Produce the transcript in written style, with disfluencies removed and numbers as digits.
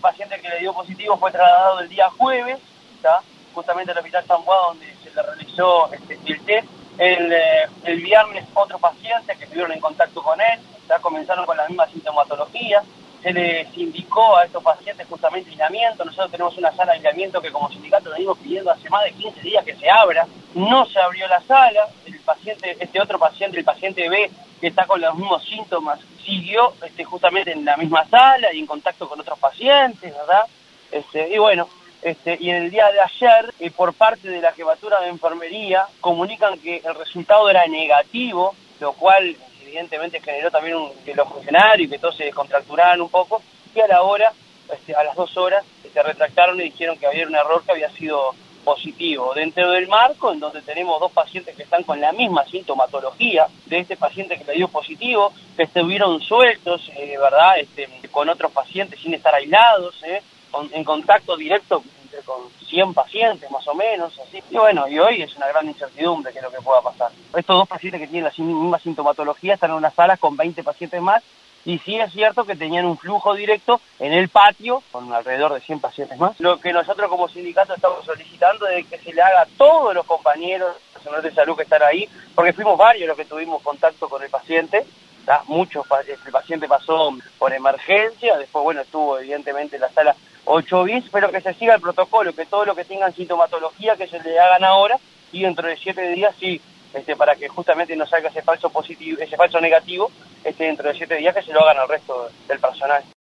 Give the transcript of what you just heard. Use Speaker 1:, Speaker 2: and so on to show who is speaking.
Speaker 1: paciente que le dio positivo fue trasladado el día jueves, ¿tá? Justamente al Hospital San Juan, donde se le realizó el test. El viernes otro paciente que estuvieron en contacto con él, ¿tá? Comenzaron con la misma sintomatología. Se les indicó a estos pacientes justamente aislamiento. Nosotros tenemos una sala de aislamiento que como sindicato venimos pidiendo hace más de 15 días que se abra. No se abrió la sala. El paciente, otro paciente, el paciente B, que está con los mismos síntomas, siguió justamente en la misma sala y en contacto con otros pacientes, ¿verdad? Y bueno, y en el día de ayer, por parte de la jefatura de enfermería, comunican que el resultado era negativo, lo cual evidentemente generó también que los funcionarios y que todos se descontracturaran un poco, y a la hora, a las 2 horas, se retractaron y dijeron que había un error que había sido positivo. Dentro del marco, en donde tenemos 2 pacientes que están con la misma sintomatología de este paciente que le dio positivo, que estuvieron sueltos, ¿verdad?, con otros pacientes sin estar aislados, en contacto directo con 100 pacientes más o menos, así. Y bueno, y hoy es una gran incertidumbre que es lo que pueda pasar. Estos 2 pacientes que tienen la misma sintomatología están en una sala con 20 pacientes más, y sí es cierto que tenían un flujo directo en el patio con alrededor de 100 pacientes más. Lo que nosotros como sindicato estamos solicitando es que se le haga a todos los compañeros personal de salud que están ahí, porque fuimos varios los que tuvimos contacto con el paciente. Muchos, el paciente pasó por emergencia, después bueno, estuvo evidentemente en la sala 8 bis, pero que se siga el protocolo, que todos los que tengan sintomatología que se le hagan ahora, y dentro de 7 días sí, para que justamente no salga ese falso positivo, ese falso negativo, dentro de 7 días que se lo hagan al resto del personal.